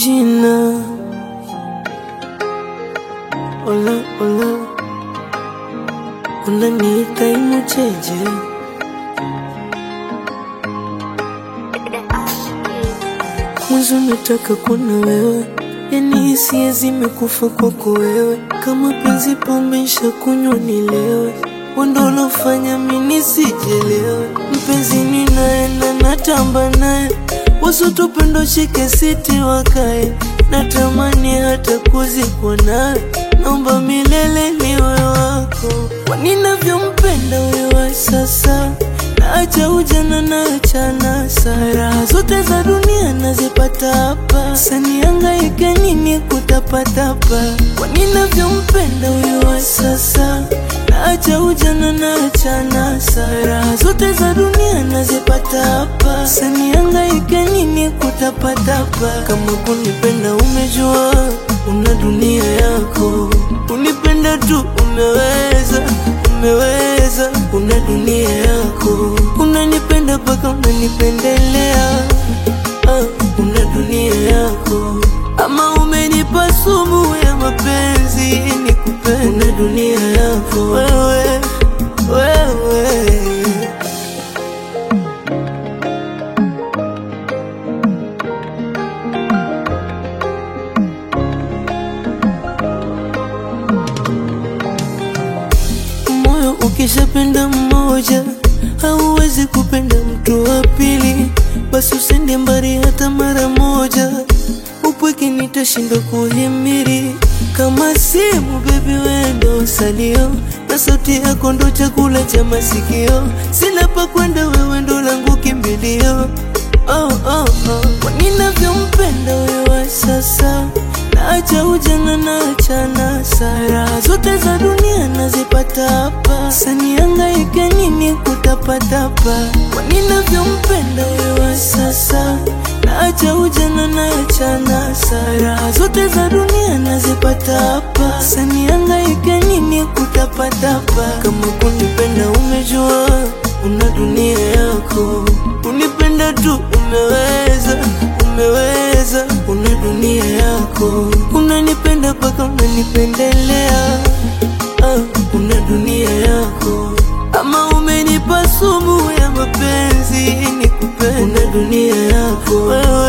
jina. Ola ola, unaniita Imucheje. Mwanzo nataka kuona wewe, yani hisia zimekufa kwako wewe. Kama penzi pombe nishakunywa nilewe, wendo ulofanya mimi nisijelewe. Mpenzi ninaenda natamba naye, wasutu pendo shike siti wakae. Natamani hata kuzikwa nawe, naomba milele niwe wako. Kwa ninavyompenda wewe sasa, naacha ujana naacha nasa. Raha zote za dunia nazipata hapa, sanihangaike nini kutapatapa. Kwa ninavyompenda wewe sasa, naacha ujana naacha nasa. Raha zote za dunia nazipata hapa, sanihangaike nini kutapatapa. Kama kunipenda umejua, una dunia yako. Unipenda tu umeweza, umeweza. Una dunia yako, unanipenda paka unanipendelea. Una dunia yako, ama umenipa sumu ya mapenzi nikupende. Una dunia yako wewe, wewe. Moyo ukishapenda mmoja, hauwezi kupenda mtu wa pili. Basi usende mbali hata mara moja, upweke nitashindwa kuhimiri. Kama simu baby wendo salio, na sauti yako ndo chakula cha masikio. Sina pa kwenda wewe ndo langu kimbilio. Kwa ninavyompenda wewe sasa, naacha ujana naacha nasa. Raha zote za dunia nazipata hapa, sanihangaike nini kutapatapa. Kwa ninavyompenda wewe sasa, naacha ujana naacha nasa. Raha zote za dunia nazipata hapa, sanihangaike nini kutapatapa. Kama kunipenda umejua, una dunia yako. Unipenda tu umeweza, umeweza. Una dunia yako, unanipenda paka unanipendelea. Una dunia yako, ama umenipa sumu ya mapenzi nikupende. Una dunia yako wewe.